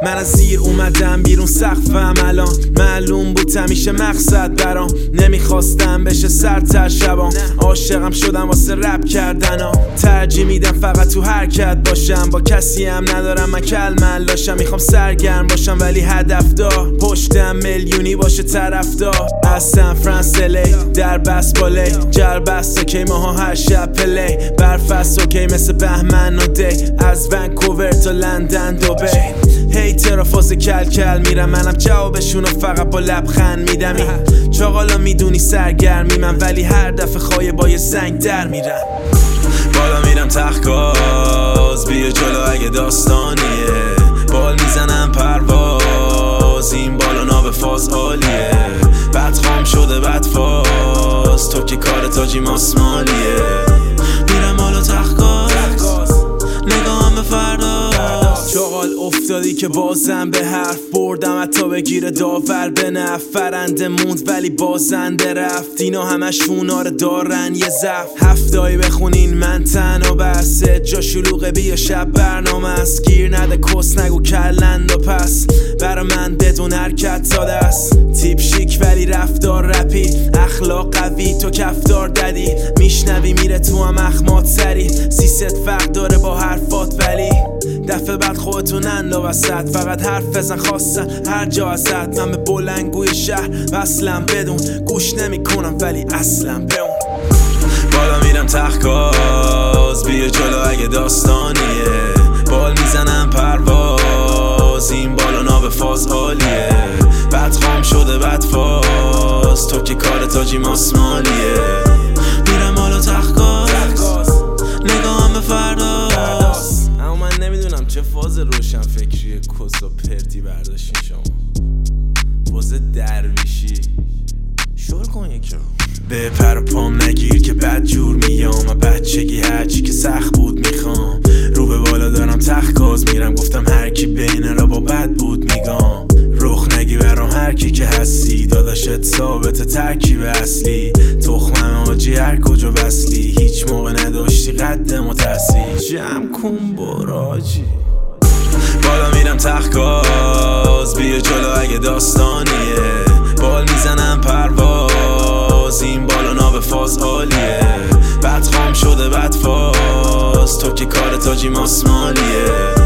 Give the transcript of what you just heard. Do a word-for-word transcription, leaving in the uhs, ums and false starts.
من از زیر اومدم بیرون سقفم الان معلوم بود همیشه مقصد برام نمیخواستم بشه سرتر شبام عاشقم شدم واسه رپ کردن ها ترجیح میدم فقط تو حرکت باشم با کسی هم ندارم من کلمل داشتم میخوام سرگرم باشم ولی هدف دار پشتم میلیونی باشه طرفدار از سن فرانسیلی در بسپالی جربست اوکی ماها هر شب پلی برفست اوکی مثل بهمن و دی از ونکوور تا لندن دوبه هیتر و فاز کل کل میرم منم جوابشونو فقط با لبخند میدم چاقالا میدونی سرگرمی من ولی هر دفعه خواهی با یه سنگ در میرم بالا میرم تخت بیا جلو اگه داستانیه بال میزنم پرواز این بالا ناب فاز عالیه بد خام شده بد فاز تو که کار تاجی ماسمالیه میرم بالا تخت نگاهم به فردا چاقال افتادی که بازم به حرف بردم حتی بگیره داور به نفت فرنده موند ولی بازنده رفت اینا همشون آره دارن یه زف هفتایی بخونین من تنها بسه جا شلوغه بیا شب برنامه است گیر نده کس نگو کلند و پس برا من بدون حرکت ساده است تیپ شیک ولی رفتار رپی اخلاق قوی تو کفتار ددی میشنوی میره تو هم اخمات سری سیست فرق داره با حرفات ولی دفعه بعد خودتون اندلا وسط فقط حرف بزن خواستن هر جا ازت من به بلنگوی شهر وصلم بدون گوش نمی کنم ولی اصلا به اون بالا میرم تخت بیا جلو اگه داستانیه بال میزنم پرواز این بالا ناب فاز عالیه بد خام شده بد فاز تو که کار تاجی ماسمالیه میرم بالا تخت نگاهم به فردا اما من نمیدونم چه فاز روشن فکری کس و پرتی برداشتین شما فاز درویشی شور کن یکی رو به پر و پام نگیر که بد جور میام و بچگی هرچی که سخت بود میخوام رو به بالا دارم تخت گاز میرم گفتم هر کی بین را با بد بود میگم رخ نگی برام هر کی که هستی داداشت ثابت ترکیب اصلی تخمم آجی هر کجا وصلی هیچ موقع نداشتی قد متحصیل جمع کن براجی بالا میرم تخت بیا جلو اگه داستانیه بال میزنم پرواز این بالا ناب فاز عالیه بد خام شده بد فاز تو که کار تاجی ماسمالیه